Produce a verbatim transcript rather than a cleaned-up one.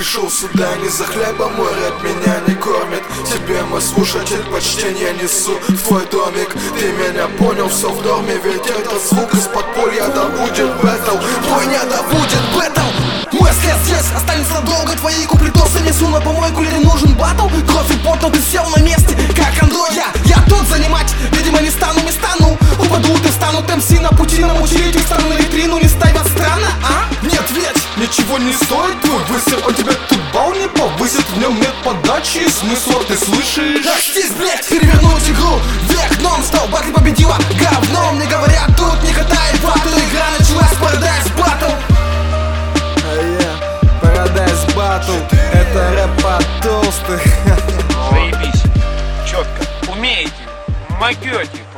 пришел сюда не за хлебом, мой рэп меня не кормит. Тебе, мой слушатель, почтение несу в твой домик. Ты меня понял, все в норме, ведь этот звук из подполья, да будет бэтл. Бойня, да будет бэтл. Мой след здесь останется надолго, твои куплетосы несу на помойку, или нужен батл? Кровь и пот, но ты сел на месте, как андроид. Я, я тут занимать, видимо, не стану, не стану. Упадут и станут эм си на пути, намучили, встану на витрину, не ставят странно, а? Нет, ведь ничего не стоит твой высер, он тебе тут бал не повысит. В нем нет подачи и смысла, ты слышишь? Очтись, блять, перевернуть игру вверх нон-стоп, батли победила говно. Мне говорят, тут не катай вату. Игра началась, Paradise Battle. Paradise Battle, это рэп от толстых. Заебись, четко, умеете, могете.